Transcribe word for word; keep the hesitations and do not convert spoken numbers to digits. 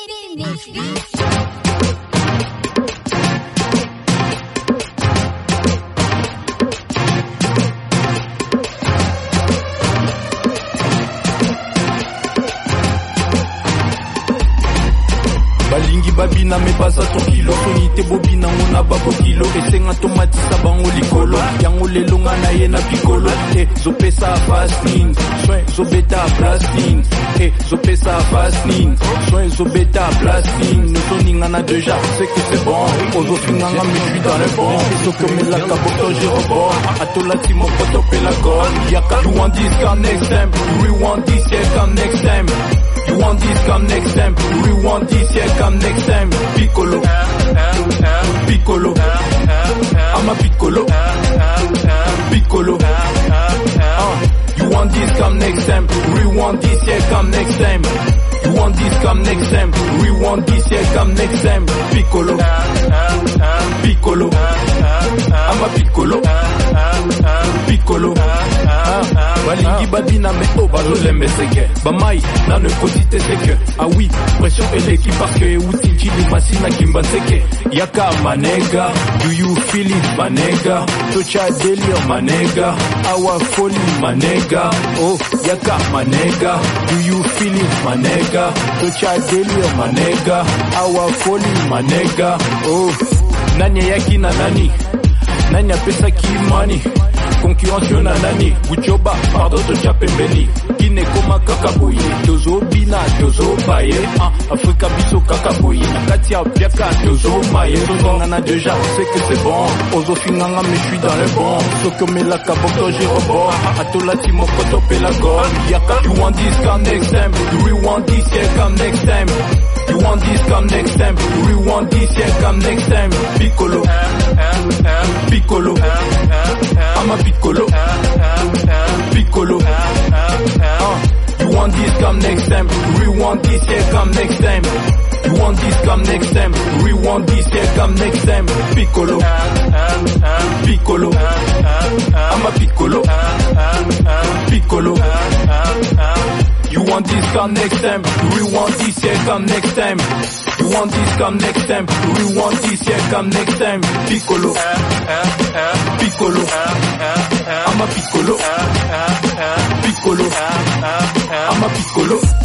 Balingi babina me pasa ton kilo Sonite bobina ngona babo kilo Esenga tomati sabango likolo Yango lelonga na ye na piccolo Eh, zopesa fasting Soin zobeta blasting Eh, zopesa fasting Soin zobeta blasting Nous soningana déjà, c'est que c'est bon Ozo finganga me suis dans le bon Eso que me la kaboto j'ai rebord Atola ti mon poto pe la gomme Yaka, you want this come next time You want this yeah come next time You want this come next time You want this yeah come next time Piccolo Piccolo I'm a piccolo Piccolo uh, You want this come next time You want this yeah come next time You want this come next time You want this yeah come next time Piccolo Piccolo I'm a piccolo Piccolo Balingi babina me oh bazo lembe seke Bamai na ne kotite seke Ah oui, pression eleki parce que outil chili masina kimba seke Yaka manega, do you feel it manega Tocha delio manega, our folly manega Oh, yaka manega, do you feel it manega Tocha delio manega, our folly manega Oh, nanya yaki na nani Nanya pesa kimani Concurrence na nani Uchoba, pardon to chapembeni Kine koma kakaboye Tozo bina, tozo baye ah, Afrika biso kakaboye Nakatia biaka, tozo maye Sonangana déjà, c'est que c'est bon Ozo finganga, mais je suis dans le bon Soko me la kaboko, j'ai rebord Atola ti mon koto pe la gomme Yaka, you want this come next time You want this, yeah, come next time You want this, come next time You want this, yeah, come next time Piccolo Piccolo I'm a piccolo Piccolo uh, You want this, come next time You want this, yeah, come next time You want this, come next time You want this, yeah, come next time Piccolo Piccolo I'm a piccolo Piccolo You want this, come next time You want this, yeah, come next time You want this, come next time You want this, yeah, come next time Piccolo Piccolo I'm a piccolo Piccolo I'm a piccolo